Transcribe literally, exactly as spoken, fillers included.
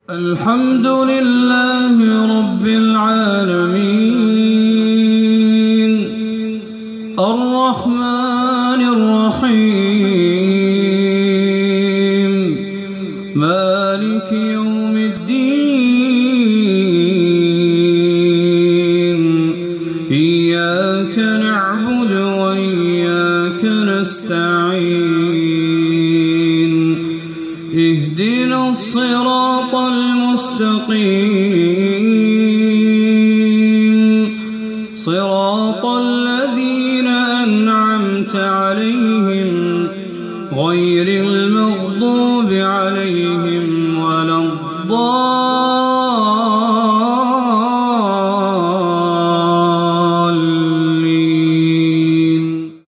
الحمد لله رب العالمين الرحمن الرحيم مالك يوم الدين إياك نعبد وإياك نستعين اهدنا الصراط المستقيم صراط الذين أنعمت عليهم غير